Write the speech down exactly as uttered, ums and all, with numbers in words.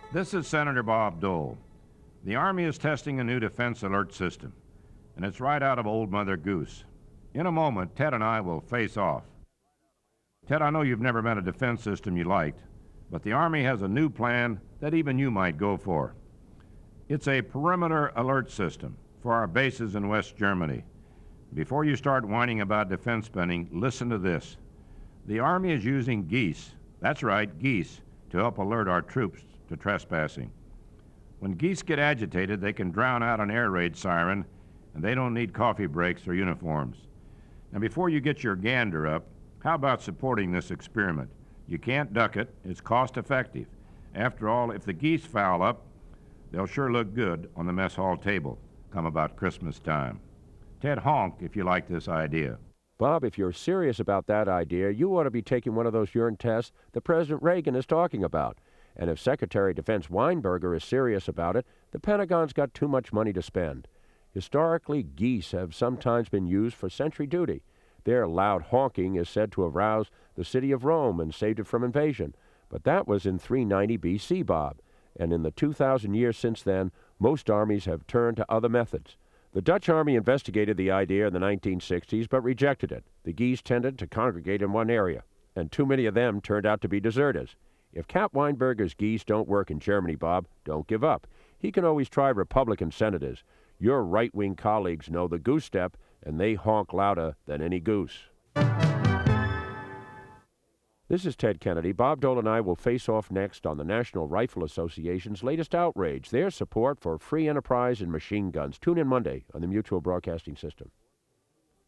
This is Senator Bob Dole. The Army is testing a new defense alert system, and it's right out of Old Mother Goose. In a moment, Ted and I will face off. Ted, I know you've never met a defense system you liked, but the Army has a new plan that even you might go for. It's a perimeter alert system for our bases in West Germany. Before you start whining about defense spending, listen to this. The Army is using geese, that's right, geese, to help alert our troops to trespassing. When geese get agitated, they can drown out an air raid siren, and they don't need coffee breaks or uniforms. Now, before you get your gander up, how about supporting this experiment? You can't duck it. It's cost-effective. After all, if the geese foul up, they'll sure look good on the mess hall table come about Christmas time. Ted, honk if you like this idea. Bob, if you're serious about that idea, you ought to be taking one of those urine tests that President Reagan is talking about. And if Secretary of Defense Weinberger is serious about it, the Pentagon's got too much money to spend. Historically, geese have sometimes been used for sentry duty. Their loud honking is said to have roused the city of Rome and saved it from invasion. But that was in three ninety B C, Bob. And in the two thousand years since then, most armies have turned to other methods. The Dutch Army investigated the idea in the nineteen sixties, but rejected it. The geese tended to congregate in one area, and too many of them turned out to be deserters. If Cap Weinberger's geese don't work in Germany, Bob, don't give up. He can always try Republican senators. Your right-wing colleagues know the goose step, and they honk louder than any goose. This is Ted Kennedy. Bob Dole and I will face off next on the National Rifle Association's latest outrage, their support for free enterprise and machine guns. Tune in Monday on the Mutual Broadcasting System.